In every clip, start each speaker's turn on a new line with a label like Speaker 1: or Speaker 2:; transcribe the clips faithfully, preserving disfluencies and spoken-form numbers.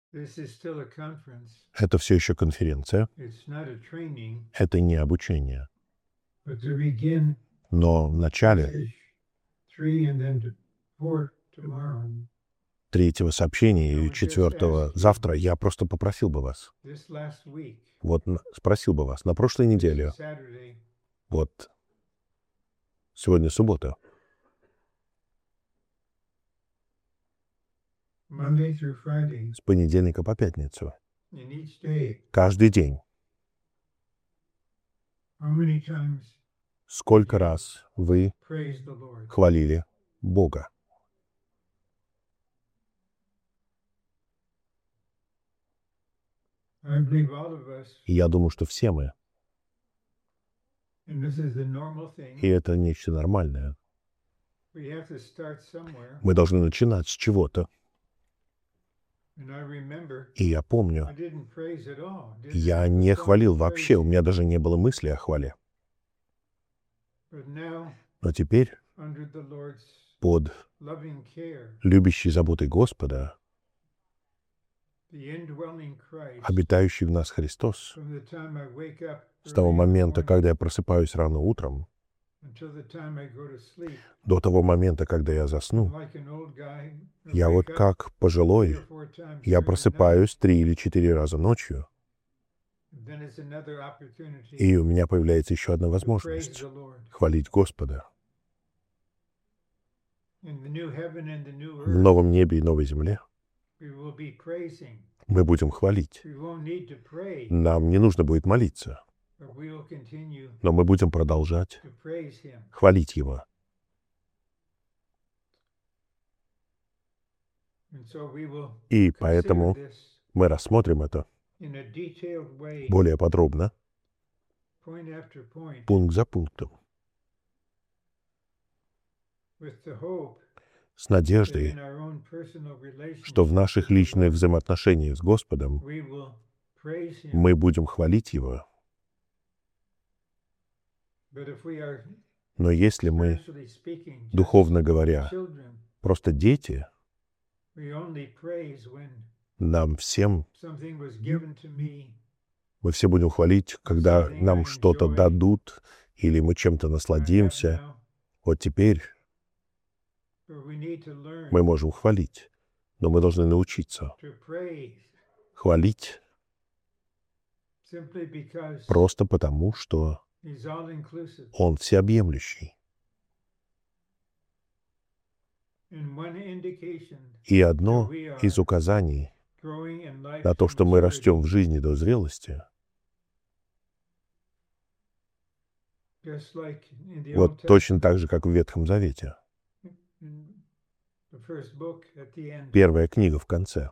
Speaker 1: Это все еще конференция. Это не обучение. Но в начале третьего сообщения и четвертого завтра я просто попросил бы вас, вот н- спросил бы вас, на прошлой неделе, вот сегодня суббота, с понедельника по пятницу, каждый день, сколько раз вы хвалили Бога? И я думаю, что все мы, и это нечто нормальное, мы должны начинать с чего-то. И я помню, я не хвалил вообще, у меня даже не было мысли о хвале. Но теперь, под любящей заботой Господа, обитающий в нас Христос, с того момента, когда я просыпаюсь рано утром, до того момента, когда я засну, я вот как пожилой, я просыпаюсь три или четыре раза ночью, и у меня появляется еще одна возможность хвалить Господа. В новом небе и новой земле мы будем хвалить. Нам не нужно будет молиться, но мы будем продолжать хвалить Его. И поэтому мы рассмотрим это более подробно, пункт за пунктом, с надеждой, что в наших личных взаимоотношениях с Господом мы будем хвалить Его. Но если мы, духовно говоря, просто дети, нам всем, мы все будем хвалить, когда нам что-то дадут, или мы чем-то насладимся. Вот теперь мы можем хвалить, но мы должны научиться хвалить просто потому, что Он всеобъемлющий. И одно из указаний на то, что мы растем в жизни до зрелости, вот точно так же, как в Ветхом Завете. Первая книга в конце.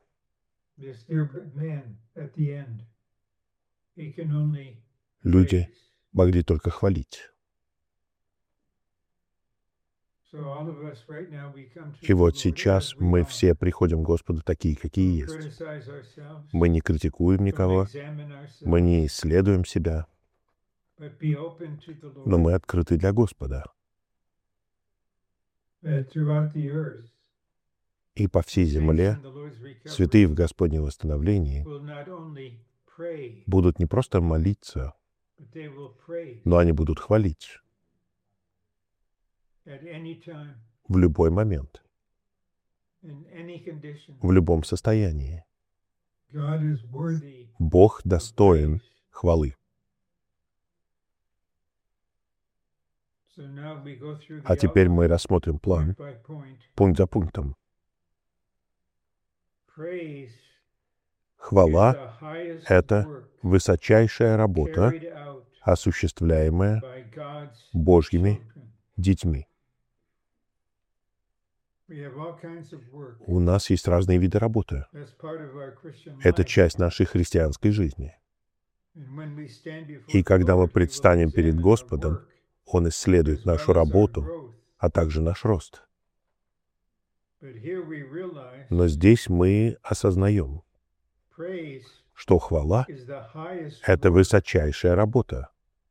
Speaker 1: Люди могли только хвалить. И вот сейчас мы все приходим к Господу такие, какие есть. Мы не критикуем никого, мы не исследуем себя, но мы открыты для Господа. И по всей земле святые в Господнем восстановлении будут не просто молиться, но они будут хвалить в любой момент, в любом состоянии. Бог достоин хвалы. А теперь мы рассмотрим план, пункт за пунктом. Хвала — это высочайшая работа, осуществляемая Божьими детьми. У нас есть разные виды работы. Это часть нашей христианской жизни. И когда мы предстанем перед Господом, Он исследует нашу работу, а также наш рост. Но здесь мы осознаем, что хвала — это высочайшая работа.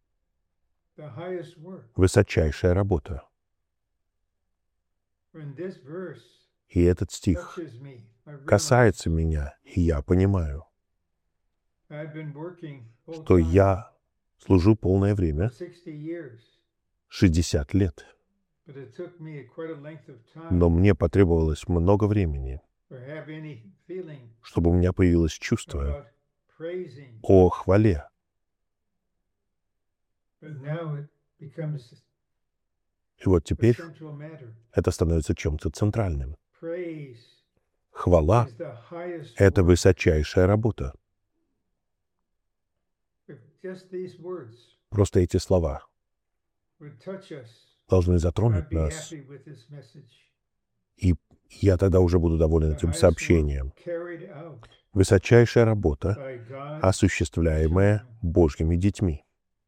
Speaker 1: Высочайшая работа. И этот стих касается меня, и я понимаю, что я служу полное время, шестьдесят лет, но мне потребовалось много времени, чтобы у меня появилось чувство о хвале. И вот теперь это становится чем-то центральным. Хвала — это высочайшая работа. Просто эти слова должны затронуть нас, и я тогда уже буду доволен этим сообщением. Высочайшая работа, осуществляемая Божьими детьми.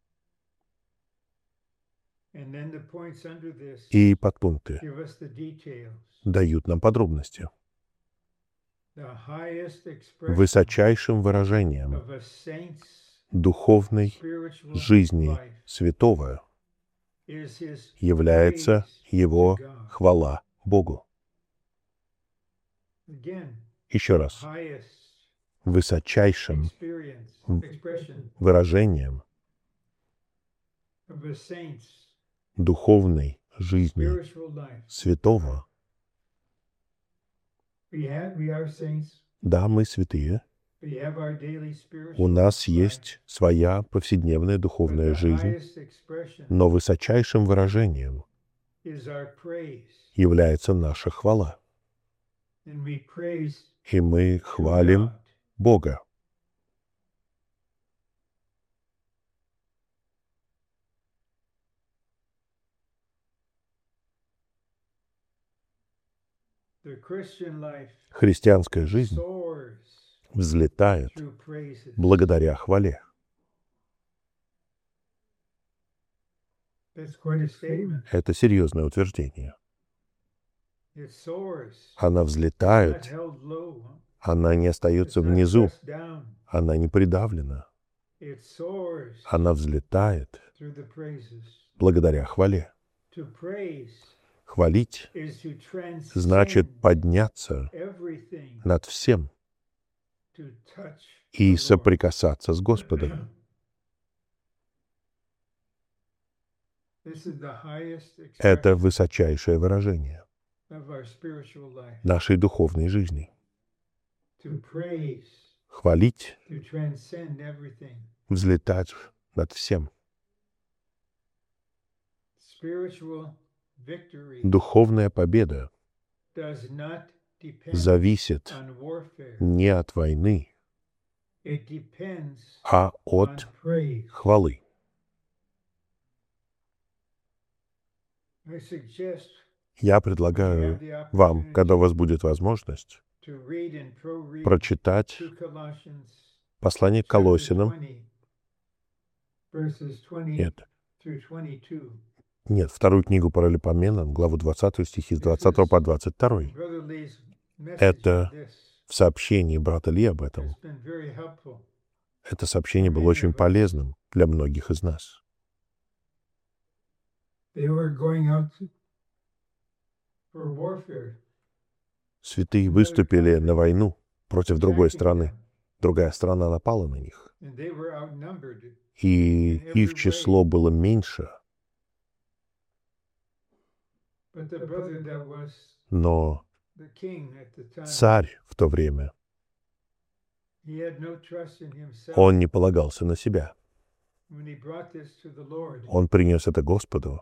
Speaker 1: И подпункты дают нам подробности. Высочайшим выражением духовной жизни святого является его хвала Богу. Еще раз. Высочайшим выражением духовной жизни святого. Да, мы святые. У нас есть своя повседневная духовная жизнь, но высочайшим выражением является наша хвала. И мы хвалим Бога. Христианская жизнь взлетает благодаря хвале. Это серьезное утверждение. Она взлетает, она не остается внизу, она не придавлена. Она взлетает благодаря хвале. Хвалить значит подняться над всем и соприкасаться с Господом. Это высочайшее выражение нашей духовной жизни. Хвалить, взлетать над всем. Духовная победа зависит не от войны, а от хвалы. Я предлагаю вам, когда у вас будет возможность, прочитать послание к Колоссянам. Нет. Нет, вторую книгу Паралипоменам, главу двадцатую, стихи с двадцатого по двадцать второй. Это в сообщении брата Ли об этом. Это сообщение было очень полезным для многих из нас. Святые выступили на войну против другой страны. Другая страна напала на них. И их число было меньше. Но царь в то время, он не полагался на себя. Он принес это Господу.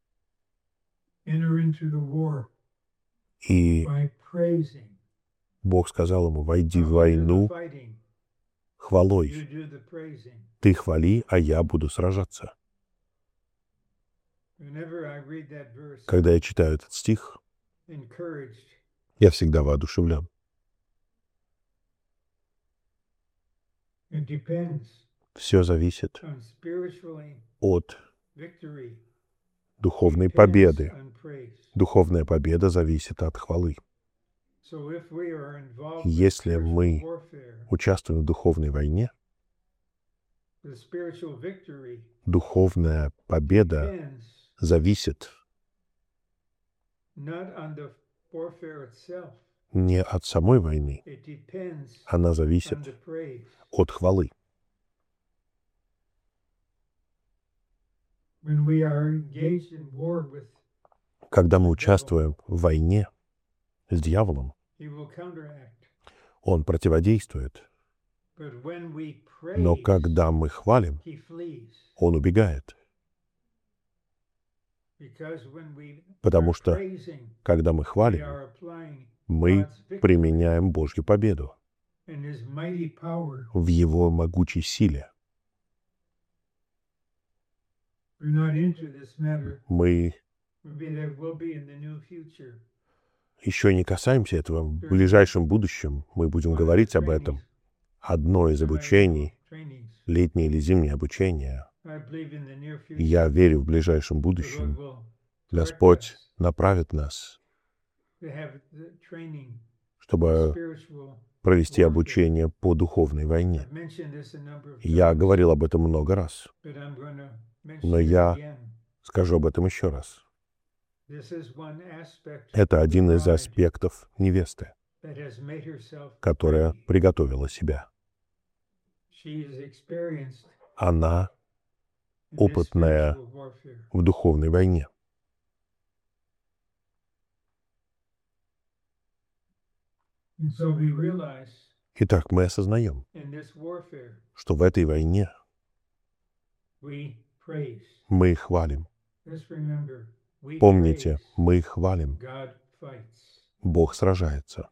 Speaker 1: И Бог сказал ему: «Войди в войну хвалой. Ты хвали, а я буду сражаться». Когда я читаю этот стих, я всегда воодушевлен. Все зависит от духовной победы. Духовная победа зависит от хвалы. Если мы участвуем в духовной войне, духовная победа зависит не от самой войны. Она зависит от хвалы. Когда мы участвуем в войне с дьяволом, он противодействует. Но когда мы хвалим, он убегает. Потому что, когда мы хвалим, мы применяем Божью победу в Его могучей силе. Мы еще не касаемся этого. В ближайшем будущем мы будем говорить об этом. Одно из обучений, летнее или зимнее обучение, я верю, в ближайшем будущем Господь направит нас, чтобы провести обучение по духовной войне. Я говорил об этом много раз, но я скажу об этом еще раз. Это один из аспектов невесты, которая приготовила себя. Она опытная в духовной войне. Итак, мы осознаем, что в этой войне мы хвалим. Помните, мы хвалим. Бог сражается.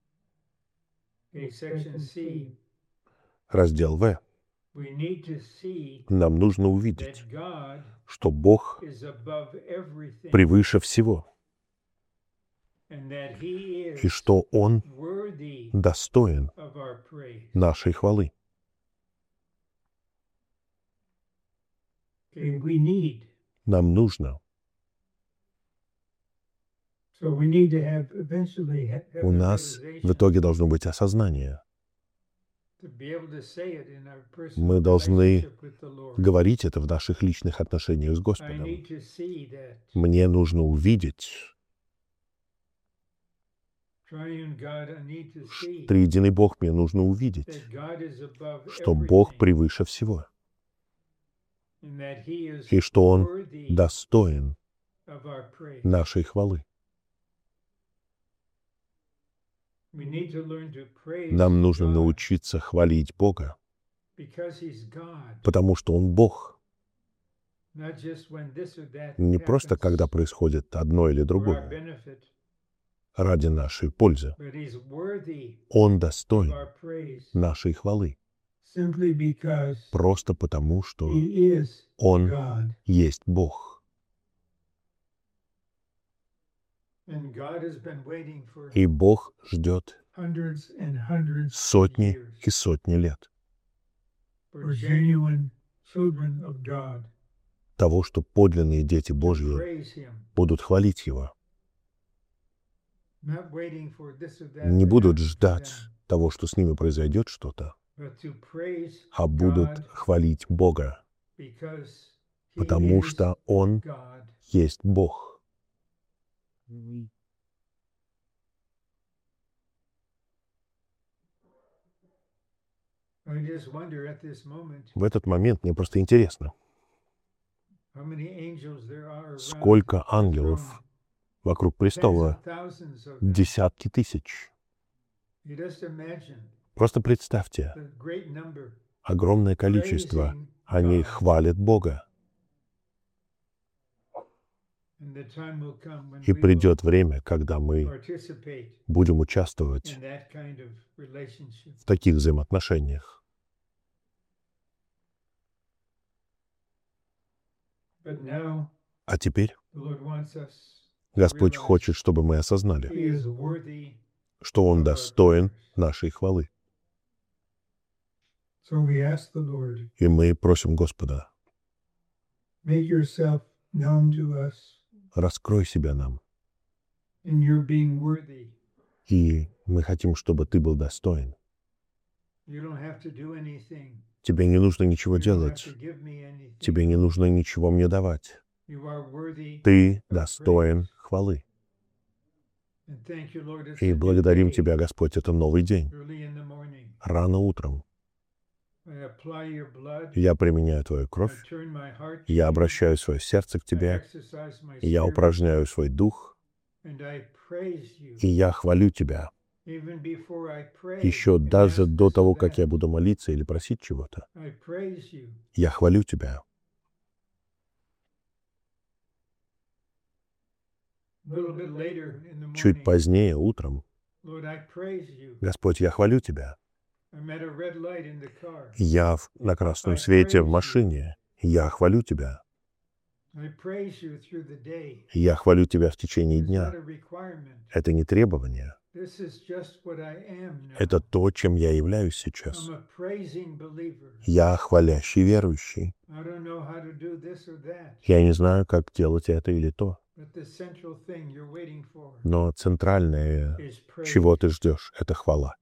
Speaker 1: Раздел В. Нам нужно увидеть, что Бог превыше всего, и что Он достоин нашей хвалы. Нам нужно. У нас в итоге должно быть осознание. Мы должны говорить это в наших личных отношениях с Господом. Мне нужно увидеть, триединый Бог, мне нужно увидеть, что Бог превыше всего, и что Он достоин нашей хвалы. Нам нужно научиться хвалить Бога, потому что Он Бог. Не просто когда происходит одно или другое, ради нашей пользы. Он достоин нашей хвалы, просто потому что Он есть Бог. И Бог ждет сотни и сотни лет того, что подлинные дети Божьи будут хвалить Его. Не будут ждать того, что с ними произойдет что-то, а будут хвалить Бога, потому что Он есть Бог. В этот момент мне просто интересно, сколько ангелов вокруг престола, десятки тысяч. Просто представьте, огромное количество, они хвалят Бога. И придет время, когда мы будем участвовать в таких взаимоотношениях. А теперь Господь хочет, чтобы мы осознали, что Он достоин нашей хвалы. И мы просим Господа, раскрой себя нам. И мы хотим, чтобы Ты был достоин. Тебе не нужно ничего делать. Тебе не нужно ничего мне давать. Ты достоин хвалы. И благодарим Тебя, Господь, это новый день. Рано утром я применяю Твою кровь, я обращаю свое сердце к Тебе, я упражняю свой дух, и я хвалю Тебя. Еще даже до того, как я буду молиться или просить чего-то, я хвалю Тебя. Чуть позднее, утром, Господь, я хвалю Тебя. Я в- на красном свете в машине. Я хвалю Тебя. Я хвалю Тебя в течение дня. Это не требование. Это то, чем я являюсь сейчас. Я хвалящий верующий. Я не знаю, как делать это или то. Но центральное, чего ты ждешь, это хвала.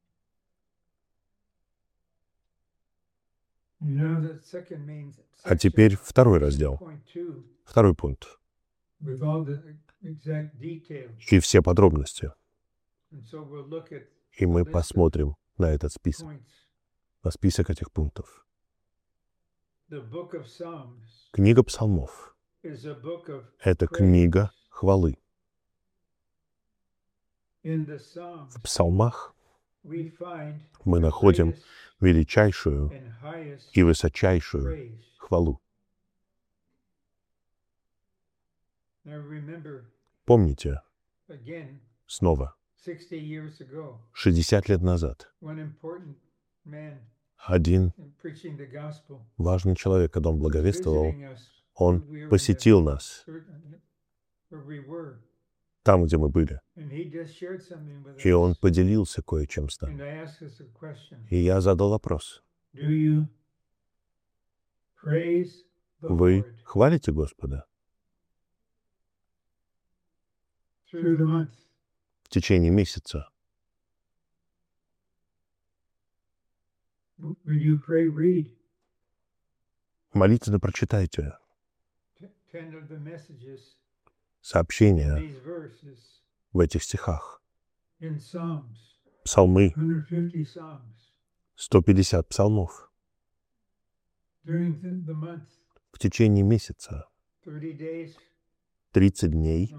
Speaker 1: А теперь второй раздел, второй пункт. И все подробности. И мы посмотрим на этот список, на список этих пунктов. Книга Псалмов — это книга хвалы. В Псалмах мы находим величайшую и высочайшую хвалу. Помните, снова, шестьдесят лет назад один важный человек, когда он благовествовал, он посетил нас там, где мы были. И он поделился кое-чем с нами. И я задал вопрос. Вы хвалите Господа? В течение месяца. Молитвенно прочитайте сообщения в этих стихах. Псалмы, сто пятьдесят псалмов. В течение месяца, тридцать дней,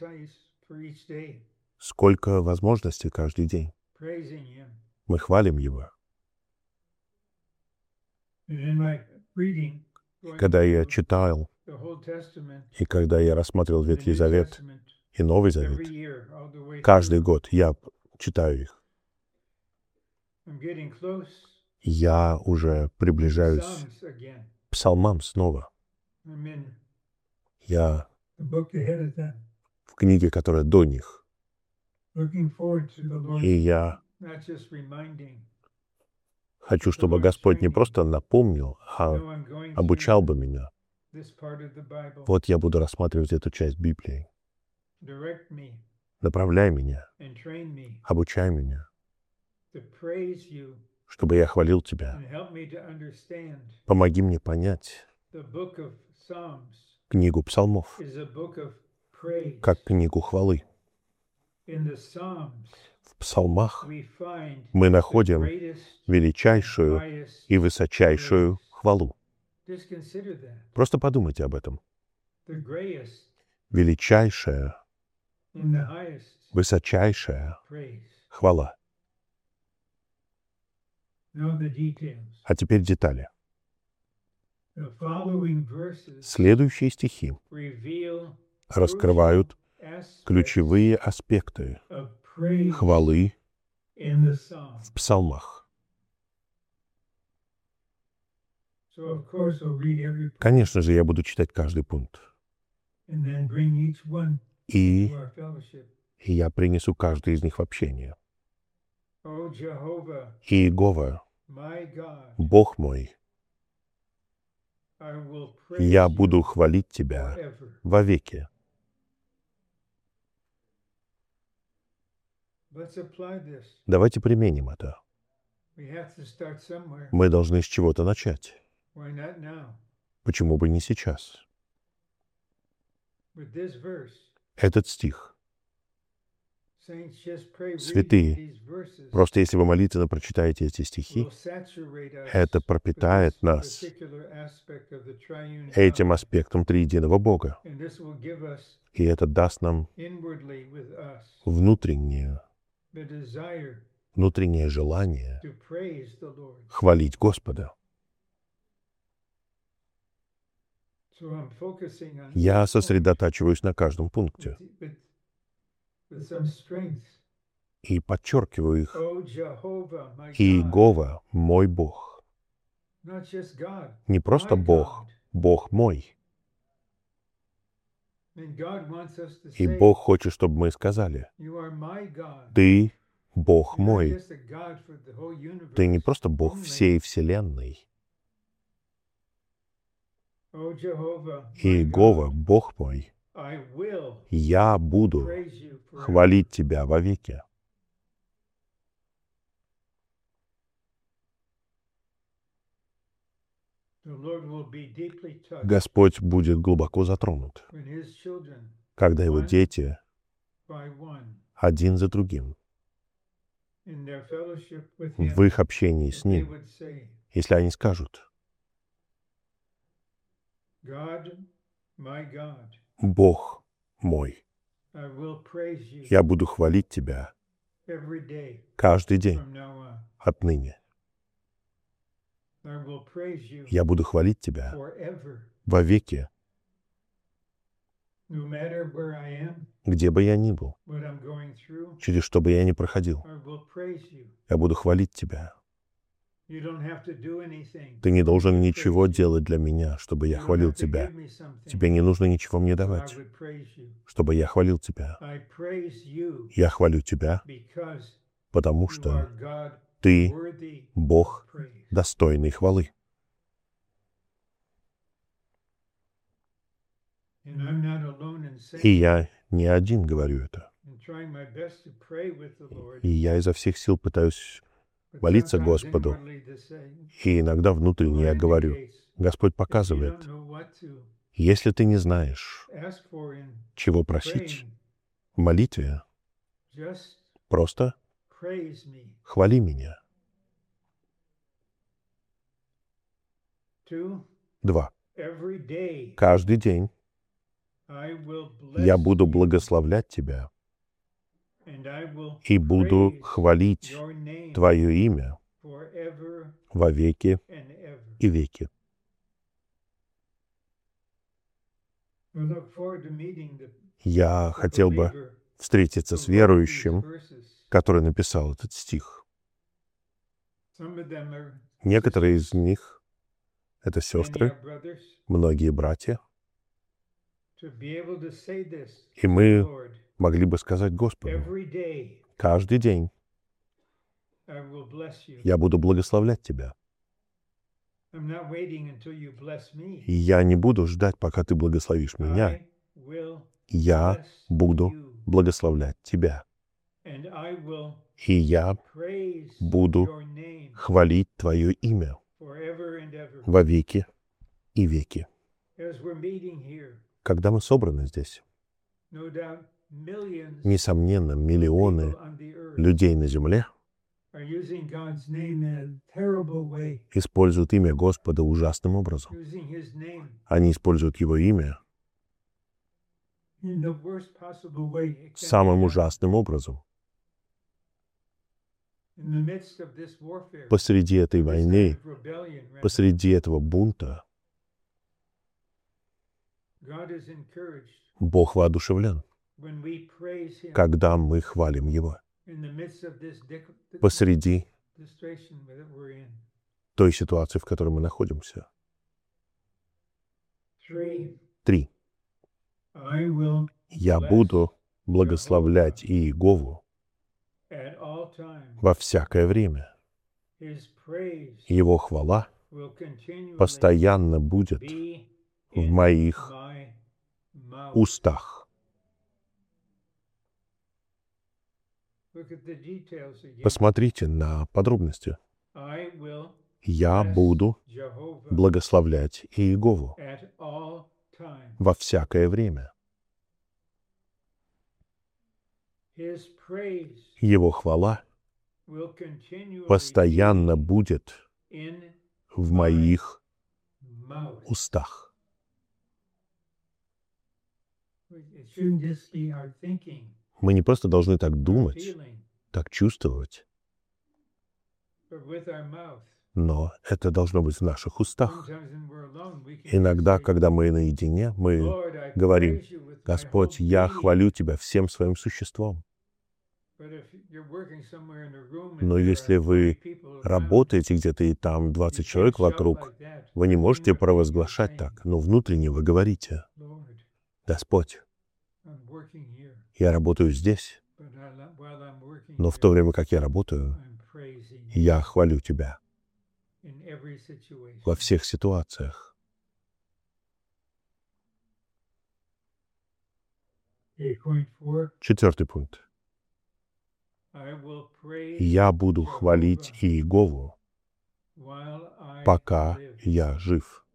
Speaker 1: сколько возможностей каждый день. Мы хвалим Его. Когда я читал, и когда я рассматривал Ветхий Завет и Новый Завет, каждый год я читаю их. Я уже приближаюсь к псалмам снова. Я в книге, которая до них. И я хочу, чтобы Господь не просто напомнил, а обучал бы меня. Вот я буду рассматривать эту часть Библии. Направляй меня, обучай меня, чтобы я хвалил Тебя. Помоги мне понять книгу Псалмов как книгу хвалы. В Псалмах мы находим величайшую и высочайшую хвалу. Просто подумайте об этом. Величайшая, высочайшая хвала. А теперь детали. Следующие стихи раскрывают ключевые аспекты хвалы в псалмах. Конечно же, я буду читать каждый пункт. И, и я принесу каждый из них в общение. Иегова, Бог мой, я буду хвалить Тебя вовеки. Давайте применим это. Мы должны с чего-то начать. Почему бы не сейчас? Этот стих Святые, просто если вы молитвенно прочитаете эти стихи, это пропитает нас этим аспектом триединого Бога. И это даст нам внутреннее, внутреннее желание хвалить Господа. Я сосредотачиваюсь на каждом пункте и подчеркиваю их. Иегова — мой Бог. Не просто Бог, Бог мой. И Бог хочет, чтобы мы сказали: «Ты Бог мой». Ты не просто Бог всей Вселенной. Иегова, Бог мой, я буду хвалить Тебя вовеки. Господь будет глубоко затронут, когда Его дети один за другим в их общении с Ним, если они скажут: «Бог мой, я буду хвалить Тебя каждый день отныне. Я буду хвалить Тебя вовеки, где бы я ни был, через что бы я ни проходил. Я буду хвалить Тебя. Ты не должен ничего делать для меня, чтобы я хвалил Тебя. Тебе не нужно ничего мне давать, чтобы я хвалил Тебя. Я хвалю Тебя, потому что Ты Бог, достойный хвалы». И я не один говорю это. И я изо всех сил пытаюсь молиться Господу. И иногда внутренне я говорю: Господь показывает, если ты не знаешь, чего просить в молитве, просто хвали меня. Два. Каждый день я буду благословлять Тебя и буду хвалить Твое имя во веки и веки. Я хотел бы встретиться с верующим, который написал этот стих. Некоторые из них — это сестры, многие братья. И мы могли бы сказать Господу: каждый день я буду благословлять Тебя. И я не буду ждать, пока Ты благословишь меня. Я буду благословлять Тебя. И я буду хвалить Твое имя во веки и веки. Когда мы собраны здесь, несомненно, миллионы людей на земле используют имя Господа ужасным образом. Они используют Его имя самым ужасным образом. Посреди этой войны, посреди этого бунта, Бог воодушевлен, когда мы хвалим Его. Посреди той ситуации, в которой мы находимся. Три. Я буду благословлять Иегову во всякое время. Его хвала постоянно будет в моих устах. Посмотрите на подробности. Я буду благословлять Иегову во всякое время. Его хвала постоянно будет в моих устах. Мы не просто должны так думать, так чувствовать, но это должно быть в наших устах. Иногда, когда мы наедине, мы говорим: «Господь, я хвалю Тебя всем своим существом». Но если вы работаете где-то, и там двадцать человек вокруг, вы не можете провозглашать так, но внутренне вы говорите: «Господь, я работаю здесь, но в то время, как я работаю, я хвалю Тебя во всех ситуациях». Четвертый пункт. Я буду хвалить Иегову, пока я жив.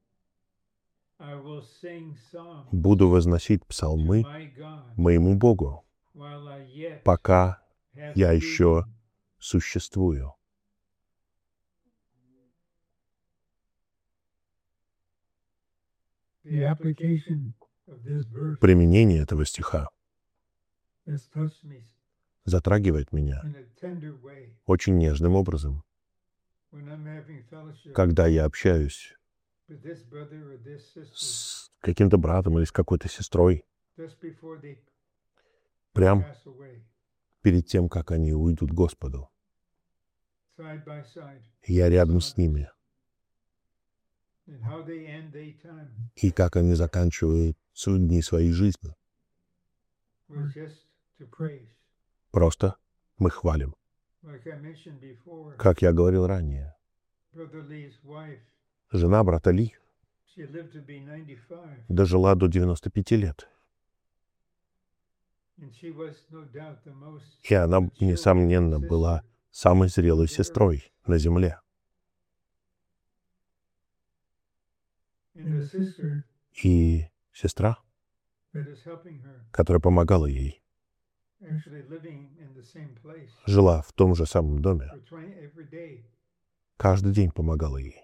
Speaker 1: Буду возносить псалмы моему Богу, пока я еще существую. Применение этого стиха затрагивает меня очень нежным образом. Когда я общаюсь с каким-то братом или с какой-то сестрой, прям перед тем, как они уйдут к Господу, я рядом с ними. И как они заканчивают дни своей жизни. Просто мы хвалим. Как я говорил ранее, жена брата Ли дожила до девяноста пяти лет. И она, несомненно, была самой зрелой сестрой на земле. И сестра, которая помогала ей, жила в том же самом доме. Каждый день помогала ей.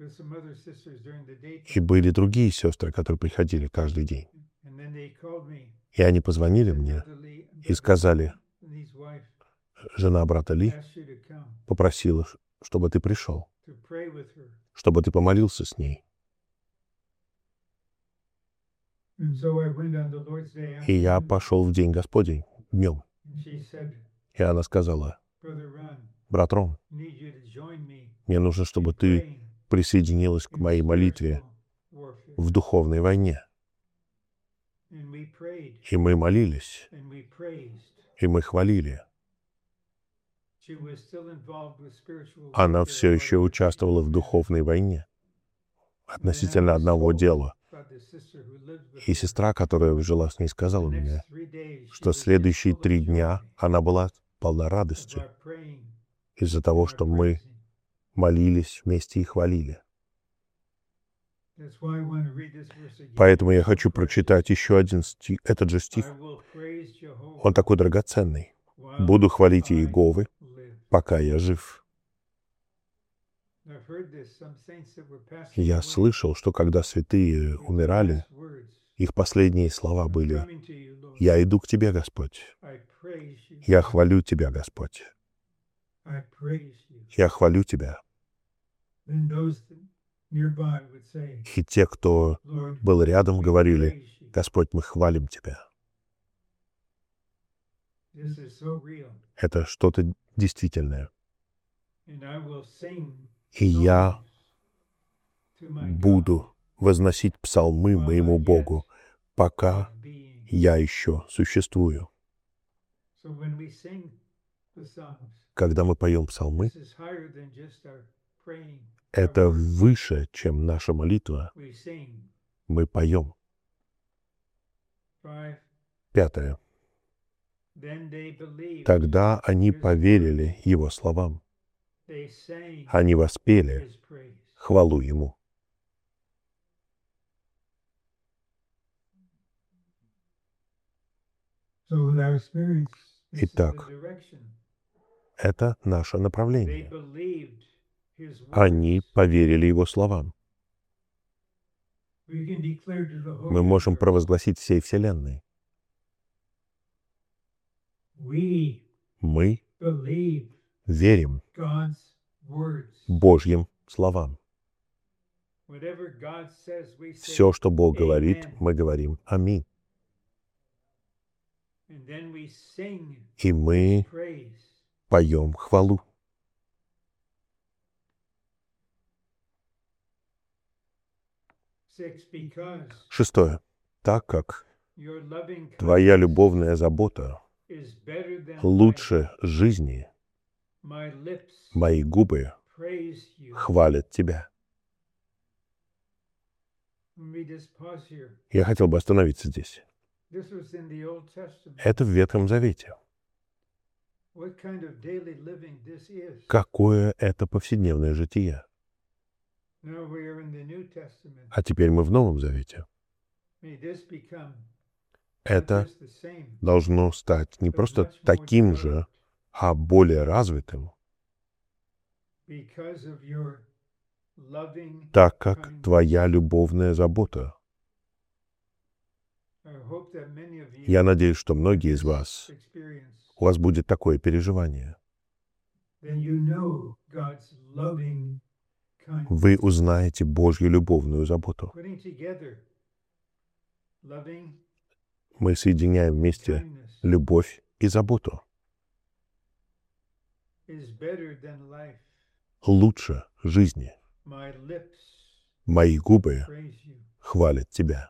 Speaker 1: И были другие сестры, которые приходили каждый день. И они позвонили мне и сказали: жена брата Ли попросила, чтобы ты пришел, чтобы ты помолился с ней. И я пошел в день Господень днем. И она сказала: брат Рон, мне нужно, чтобы ты присоединилась к моей молитве в духовной войне. И мы молились, и мы хвалили. Она все еще участвовала в духовной войне относительно одного дела. И сестра, которая жила с ней, сказала мне, что следующие три дня она была полна радости из-за того, что мы молились вместе и хвалили. Поэтому я хочу прочитать еще один стих, этот же стих. Он такой драгоценный. «Буду хвалить Иеговы, пока я жив». Я слышал, что когда святые умирали, их последние слова были: «Я иду к Тебе, Господь. Я хвалю Тебя, Господь. Я хвалю Тебя». И те, кто был рядом, говорили: «Господь, мы хвалим Тебя». Это что-то действительное. И я буду возносить псалмы моему Богу, пока я еще существую. Когда мы поем псалмы, это выше, чем наша молитва. Мы поем. Пятое. Тогда они поверили Его словам. Они воспели хвалу Ему. Итак, это наше направление. Они поверили Его словам. Мы можем провозгласить всей Вселенной. Мы верим Божьим словам. Все, что Бог говорит, мы говорим «Аминь». И мы поем хвалу. Шестое. Так как Твоя любовная забота лучше жизни, мои губы хвалят Тебя. Я хотел бы остановиться здесь. Это в Ветхом Завете. Какое это повседневное житие? А теперь мы в Новом Завете. Это должно стать не просто таким же, а более развитым, так как Твоя любовная забота. Я надеюсь, что многие из вас, у вас будет такое переживание. Вы узнаете Божью любовную заботу. Мы соединяем вместе любовь и заботу. Лучше жизни. Мои губы хвалят Тебя.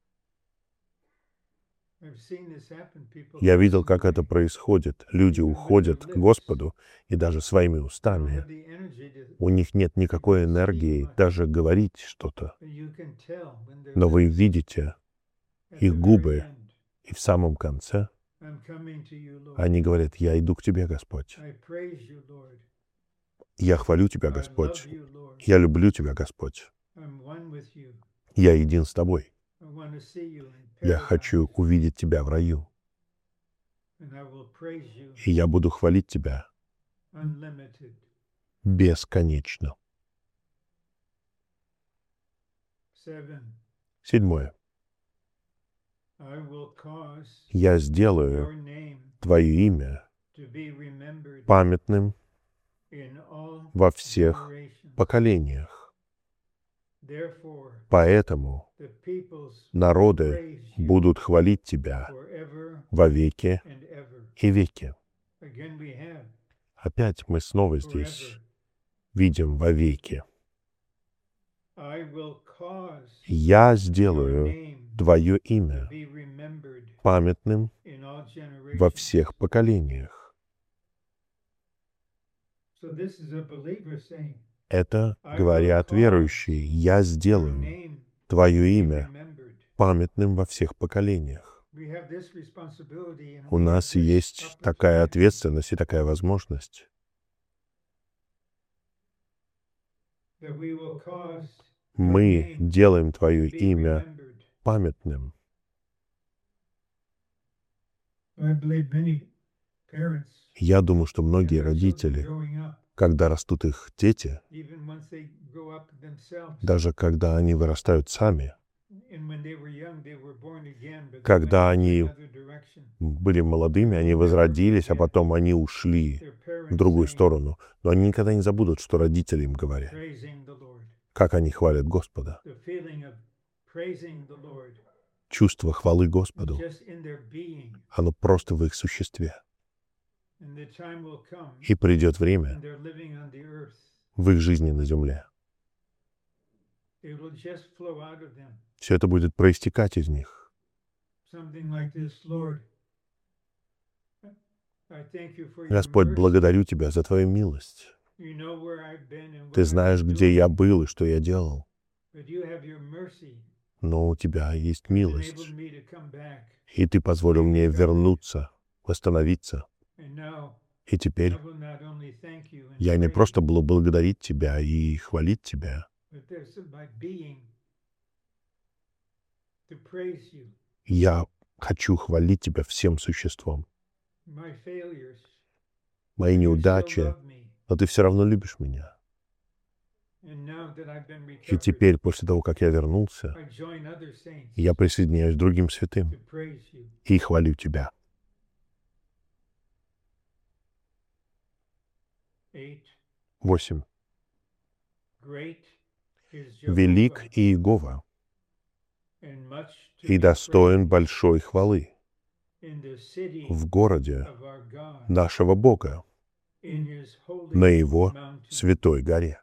Speaker 1: Я видел, как это происходит. Люди уходят к Господу, и даже своими устами. У них нет никакой энергии даже говорить что-то. Но вы видите их губы, и в самом конце они говорят: «Я иду к Тебе, Господь. Я хвалю Тебя, Господь. Я люблю Тебя, Господь. Я един с Тобой. Я хочу увидеть Тебя в раю. И я буду хвалить Тебя бесконечно». Седьмое. Я сделаю Твое имя памятным во всех поколениях. Поэтому народы будут хвалить Тебя во веки и веки. Опять мы снова здесь видим во веки. Я сделаю Твое имя памятным во всех поколениях. Это говорят верующие. Я сделаю Твое имя памятным во всех поколениях. У нас есть такая ответственность и такая возможность. Мы делаем Твое имя памятным. Я думаю, что многие родители, когда растут их дети, даже когда они вырастают сами, когда они были молодыми, они возродились, а потом они ушли в другую сторону. Но они никогда не забудут, что родители им говорят, как они хвалят Господа. Чувство хвалы Господу, оно просто в их существе. И придет время в их жизни на земле. Все это будет проистекать из них. Господь, благодарю Тебя за Твою милость. Ты знаешь, где я был и что я делал. Но у Тебя есть милость. И Ты позволил мне вернуться, восстановиться. И теперь я не просто буду благодарить Тебя и хвалить Тебя. Я хочу хвалить Тебя всем существом. мои неудачи, но ты все равно любишь меня. И теперь, после того, как я вернулся, я присоединяюсь к другим святым и хвалю Тебя. Восемь. Велик Иегова и достоин большой хвалы в городе нашего Бога, на Его святой горе.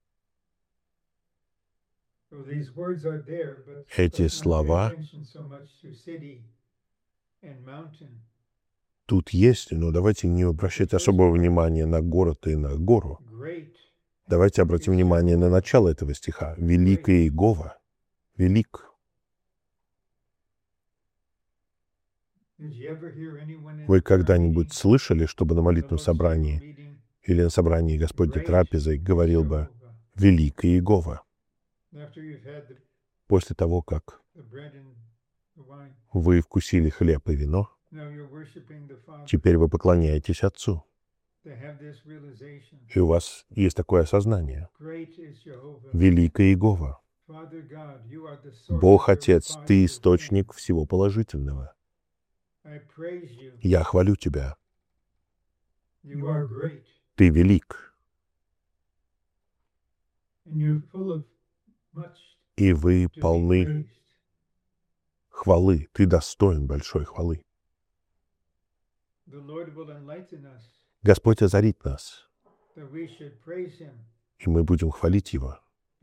Speaker 1: Эти слова тут есть, но давайте не обращать особого внимания на город и на гору. Давайте обратим внимание на начало этого стиха. Велик Иегова. Велик. Вы когда-нибудь слышали, чтобы на молитвенном собрании или на собрании Господней трапезы говорил бы «Велик Иегова»? После того, как вы вкусили хлеб и вино, теперь вы поклоняетесь Отцу. И у вас есть такое осознание. Велик Иегова. Бог Отец, Ты источник всего положительного. Я хвалю Тебя. Ты велик. И вы полны хвалы. Ты достоин большой хвалы. Господь озарит нас, и мы будем хвалить Его.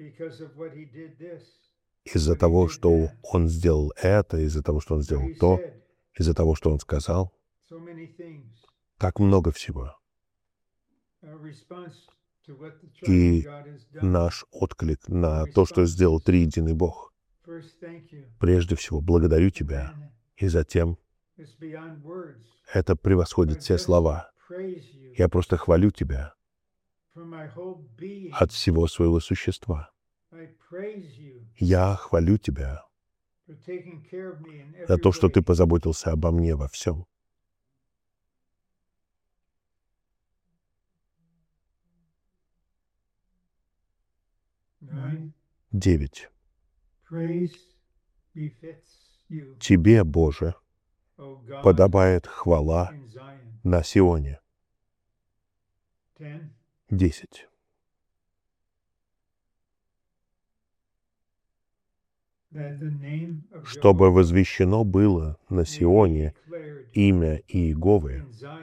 Speaker 1: Из-за того, что Он сделал это, из-за того, что Он сделал то, из-за того, что Он сказал, так много всего. И наш отклик на то, что сделал Триединый Бог. Прежде всего, благодарю Тебя, и затем это превосходит все слова. Я просто хвалю Тебя от всего своего существа. Я хвалю Тебя за то, что Ты позаботился обо мне во всем. Девять. Тебе, Боже, подобает хвала на Сионе. Десять. Чтобы возвещено было на Сионе имя Иеговы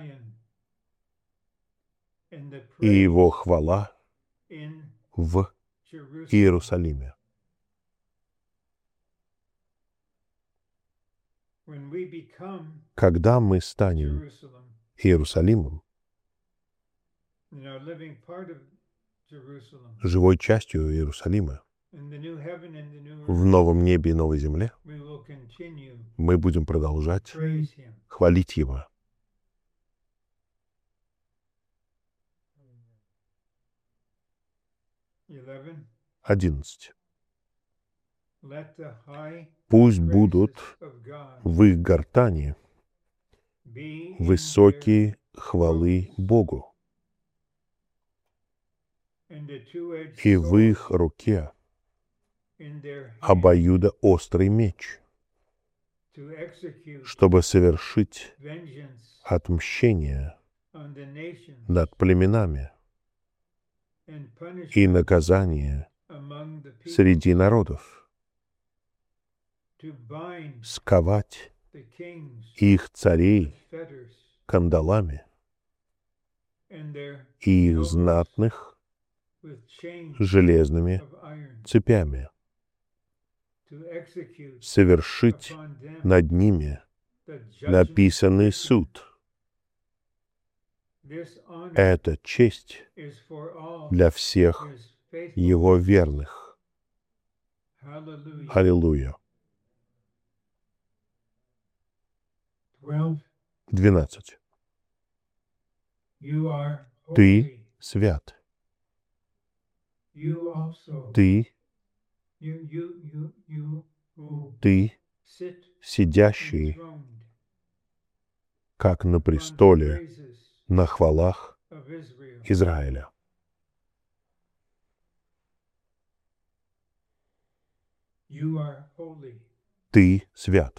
Speaker 1: и Его хвала в Иерусалиме. Когда мы станем Иерусалимом, живой частью Иерусалима, в новом небе и новой земле, мы будем продолжать хвалить Его. Одиннадцать. Пусть будут в их гортани высокие хвалы Богу, и в их руке обоюдоострый меч, чтобы совершить отмщение над племенами и наказание среди народов, сковать их царей кандалами и их знатных железными цепями, совершить над ними написанный суд. Это честь для всех Его верных. Аллилуйя. Двенадцать. Ты свят. Ты, ты, сидящий как на престоле, на хвалах Израиля. Ты свят.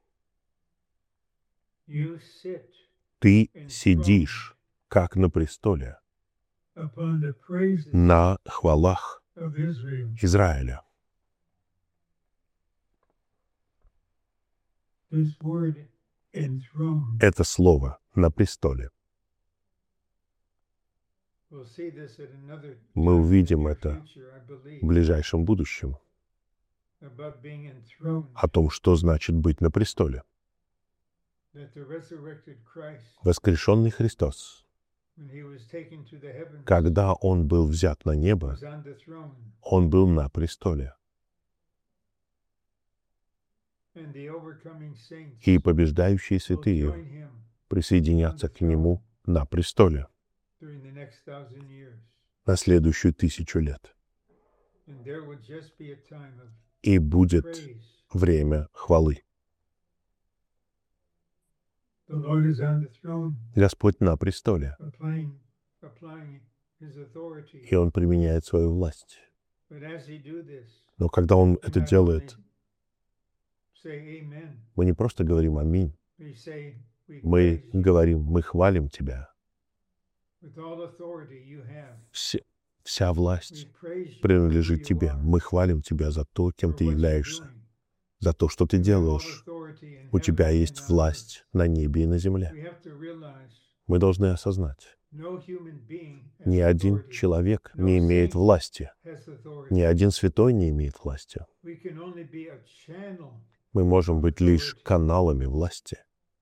Speaker 1: Ты сидишь, как на престоле, на хвалах Израиля. Это слово «на престоле». Мы увидим это в ближайшем будущем, о том, что значит быть на престоле. Воскрешенный Христос, когда Он был взят на небо, Он был на престоле. И побеждающие святые присоединятся к Нему на престоле на следующую тысячу лет. И будет время хвалы. Господь на престоле, и Он применяет свою власть. Но когда Он это делает, мы не просто говорим «Аминь», мы говорим «Мы хвалим Тебя». Вся, вся власть принадлежит Тебе. Мы хвалим Тебя за то, кем Ты являешься, за то, что Ты делаешь. У Тебя есть власть на небе и на земле. Мы должны осознать, ни один человек не имеет власти, ни один святой не имеет власти. Мы можем быть лишь каналами власти.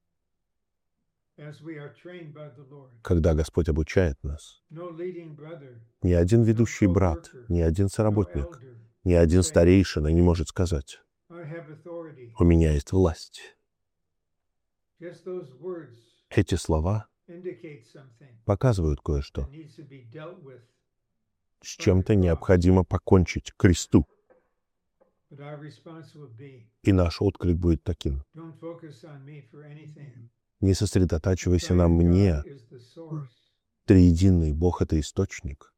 Speaker 1: Когда Господь обучает нас, ни один ведущий брат, ни один соработник, ни один старейшина не может сказать: «У меня есть власть». Эти слова показывают кое-что. С чем-то необходимо покончить к кресту. И наш отклик будет таким: не сосредотачивайся на мне. Триединый Бог — это источник.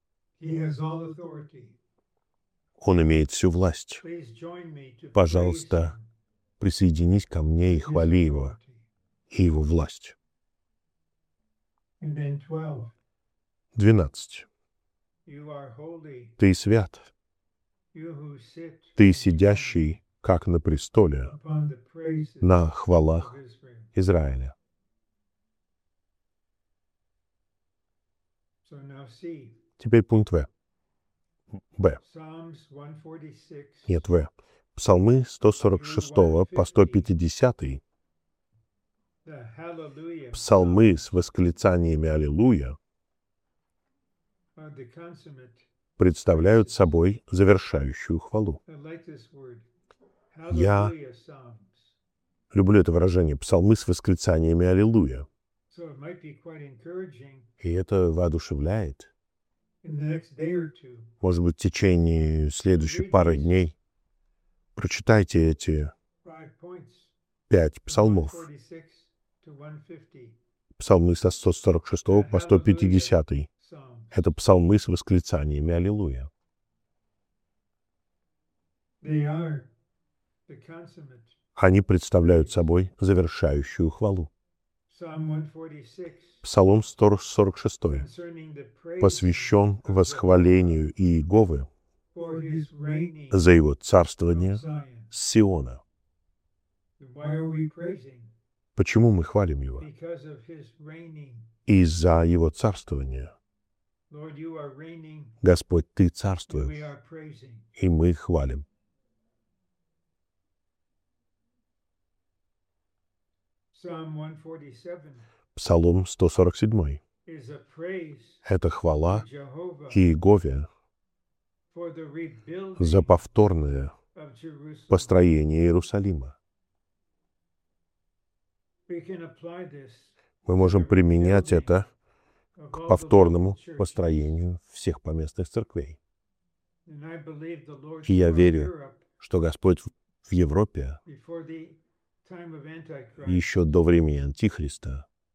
Speaker 1: Он имеет всю власть. Пожалуйста, присоединись ко мне и хвали Его и Его власть. Двенадцать. Ты свят. Ты сидящий, как на престоле, на хвалах Израиля. Теперь пункт В. Б. Нет, В. Псалмы сто сорок шесть по сто пятьдесят. Псалмы с восклицаниями «Аллилуйя» представляют собой завершающую хвалу. Я люблю это выражение «псалмы с восклицаниями «Аллилуйя». И это воодушевляет. Может быть, в течение следующих пары дней прочитайте эти пять псалмов. Псалмы со сто сорок шесть по сто пятьдесят. Это псалмы с восклицаниями «Аллилуйя». Они представляют собой завершающую хвалу. Псалом сто сорок шесть посвящен восхвалению Иеговы за Его царствование с Сиона. Почему мы хвалим Его? Из-за Его царствования. Господь, Ты царствуешь, и мы хвалим. Псалом сто сорок семь. Это хвала Иегове за повторное построение Иерусалима. Мы можем применять это к повторному построению всех поместных церквей. И я верю, что Господь в Европе еще до времени Антихриста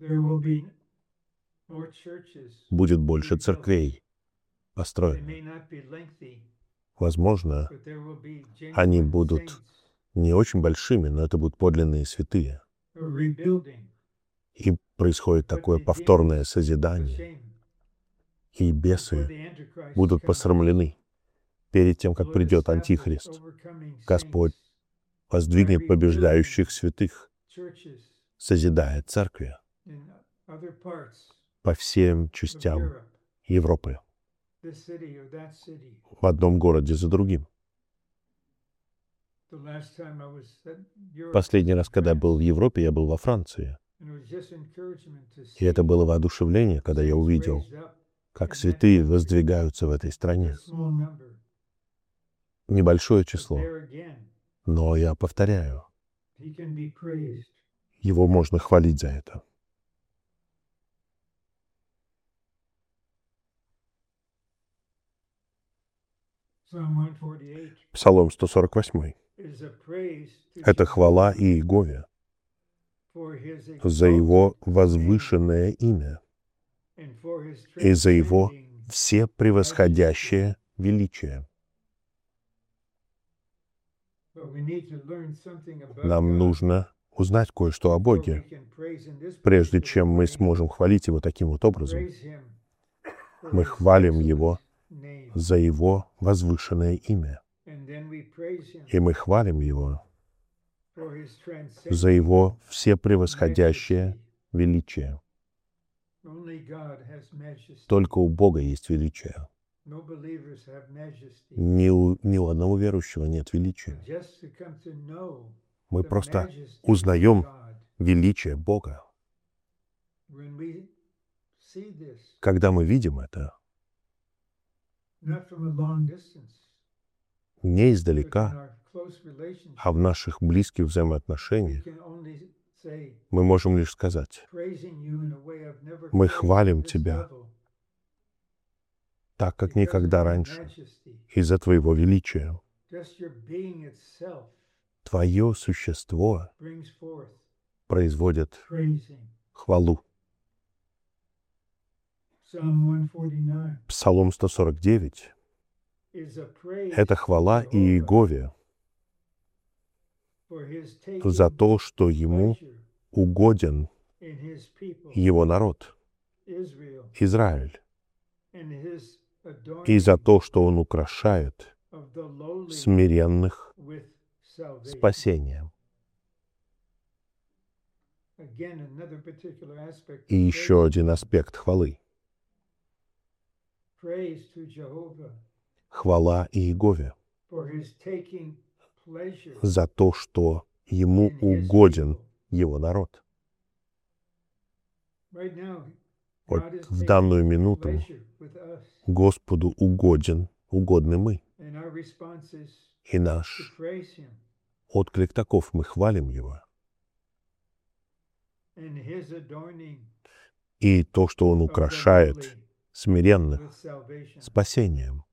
Speaker 1: Будет больше церквей построено. Возможно, они будут не очень большими, но это будут подлинные святые. И происходит такое повторное созидание. И бесы будут посрамлены перед тем, как придет Антихрист. Господь воздвигнет побеждающих святых, созидая церкви по всем частям Европы, в одном городе за другим. Последний раз, когда я был в Европе, я был во Франции. И это было воодушевление, когда я увидел, как святые воздвигаются в этой стране. Небольшое число. Но я повторяю, его можно хвалить за это. Псалом сто сорок восемь. Это хвала Иегове за его возвышенное имя и за его всепревосходящее величие. Нам нужно узнать кое-что о Боге, прежде чем мы сможем хвалить Его таким вот образом. Мы хвалим Его за Его возвышенное имя. И мы хвалим Его за Его всепревосходящее величие. Только у Бога есть величие. Ни у, ни у одного верующего нет величия. Мы просто узнаем величие Бога. Когда мы видим это, не издалека, а в наших близких взаимоотношениях, мы можем лишь сказать: мы хвалим Тебя так, как никогда раньше, из-за Твоего величия. Твое существо производит хвалу. Псалом сто сорок девять — это хвала Иегове за то, что Ему угоден Его народ, Израиль, и за то, что Он украшает смиренных спасением. И еще один аспект хвалы. Хвала Иегове за то, что Ему угоден Его народ. Вот в данную минуту Господу угоден, угодны мы. И наш отклик таков: мы хвалим Его. И то, что Он украшает смиренных спасением.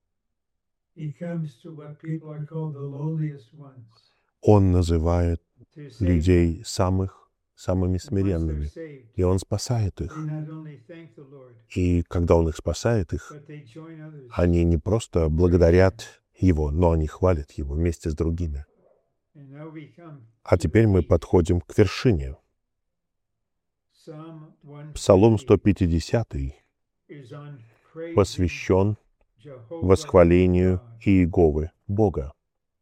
Speaker 1: Он называет людей самых, самыми смиренными, и Он спасает их. И когда Он их спасает, их, они не просто благодарят Его, но они хвалят Его вместе с другими. А теперь мы подходим к вершине. Псалом сто пятидесятый посвящен восхвалению Иеговы, Бога.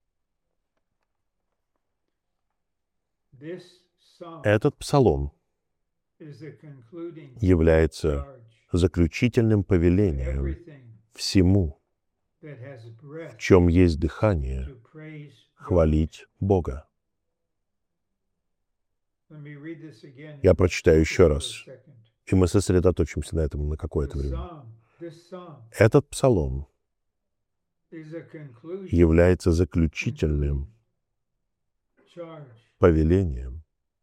Speaker 1: Этот псалом является заключительным повелением всему, в чем есть дыхание, хвалить Бога. Я прочитаю еще раз, и мы сосредоточимся на этом на какое-то время. Этот псалом является заключительным повелением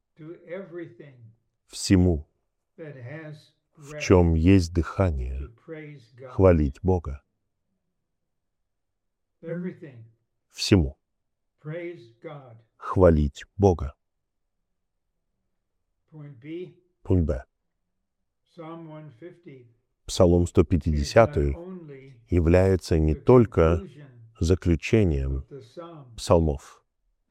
Speaker 1: всему, в чем есть дыхание, хвалить Бога. Всему. Хвалить Бога. Пункт Б. Псалом сто пятьдесят является не только заключением псалмов.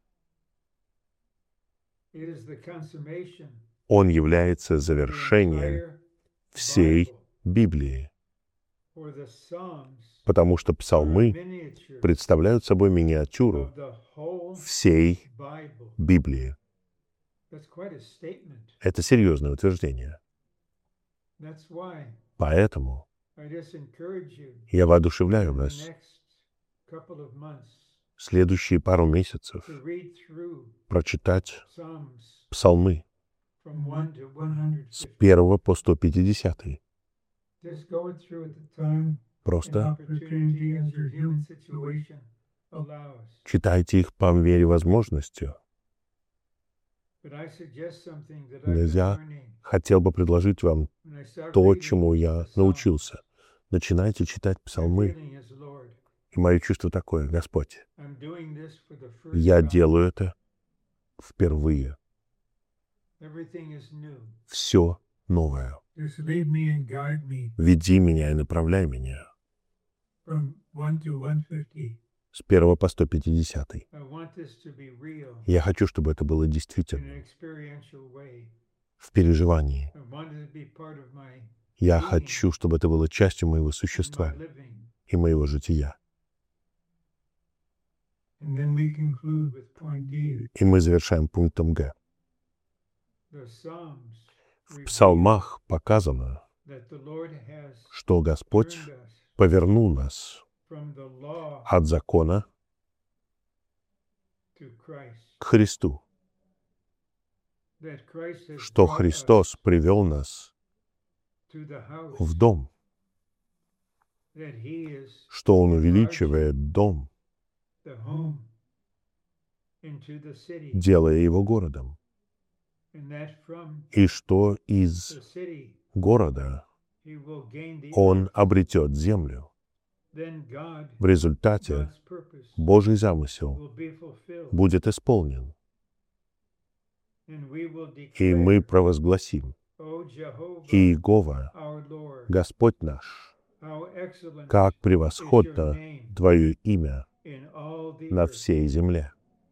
Speaker 1: Он является завершением всей Библии, потому что псалмы представляют собой миниатюру всей Библии. Это серьезное утверждение. Поэтому я воодушевляю вас следующие пару месяцев прочитать псалмы с первого по сто пятидесятый. Просто читайте их по мере возможности. Но я хотел бы предложить вам то, чему я научился. Начинайте читать псалмы. И мое чувство такое: Господь, я делаю это впервые. Все новое. Веди меня и направляй меня. С первого по сто пятидесятый. Я хочу, чтобы это было действительно в переживании. Я хочу, чтобы это было частью моего существа и моего жития. И мы завершаем пунктом Г. В псалмах показано, что Господь повернул нас от закона к Христу, что Христос привел нас в дом, что Он увеличивает дом, делая его городом, и что из города Он обретет землю. В результате Божий замысел будет исполнен, и мы провозгласим: Иегова, Господь наш, как превосходно Твое имя на всей земле.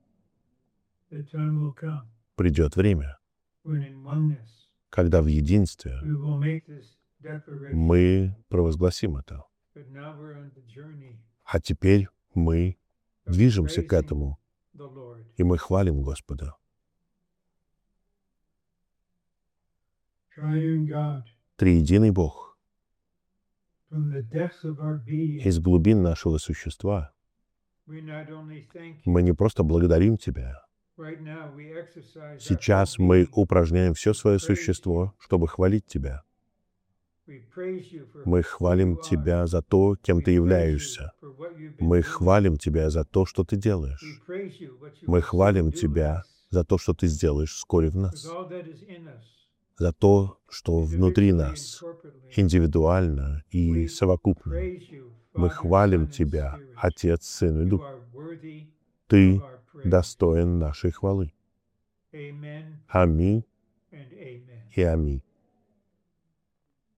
Speaker 1: Придет время, когда в единстве мы провозгласим это. А теперь мы движемся к этому, и мы хвалим Господа. Триединый Бог, из глубин нашего существа мы не просто благодарим Тебя. Сейчас мы упражняем все свое существо, чтобы хвалить Тебя. Мы хвалим Тебя за то, кем Ты являешься. Мы хвалим Тебя за то, что Ты делаешь. Мы хвалим Тебя за то, что Ты сделаешь вскоре в нас. За то, что внутри нас, индивидуально и совокупно. Мы хвалим Тебя, Отец, Сын и Дух. Ты достоин нашей хвалы. Аминь и аминь.